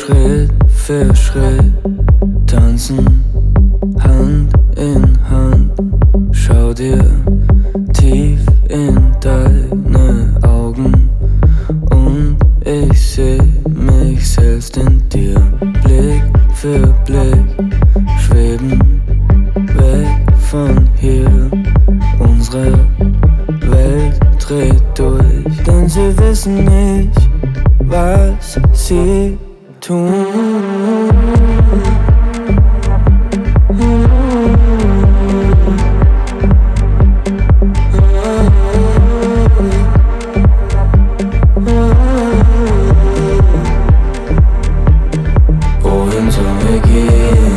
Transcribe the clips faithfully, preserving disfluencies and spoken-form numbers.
Schritt für Schritt tanzen, Hand in Hand. Schau dir tief in deine Augen und ich seh mich selbst in dir. Blick für Blick schweben weg von hier. Unsere Welt dreht durch, denn sie wissen nicht, was sie tun. Wohin sollen wir gehen,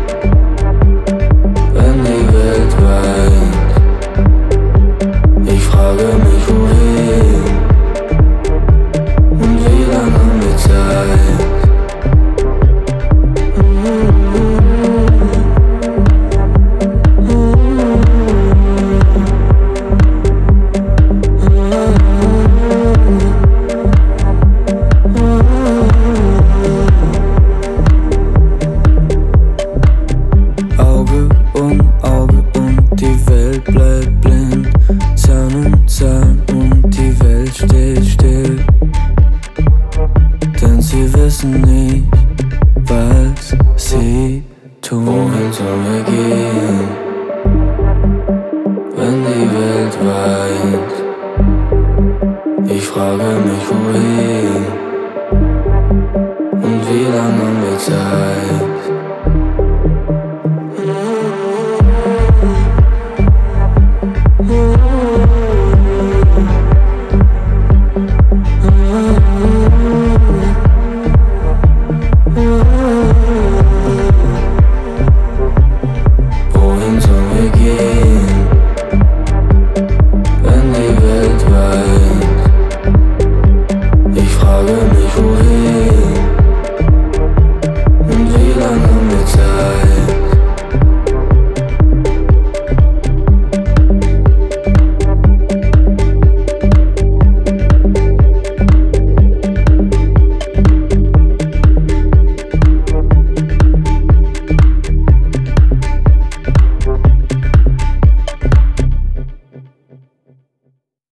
wenn die Welt weint? Ich frage mich, wohin und wie lange haben wir Zeit? Auge um Auge und die Welt bleibt blind. Zahn um Zahn und die Welt steht still. Denn sie wissen nicht, was sie tun. Wohin sollen wir gehen, wenn die Welt weint? Ich frage mich, wohin und wie lange haben wir Zeit?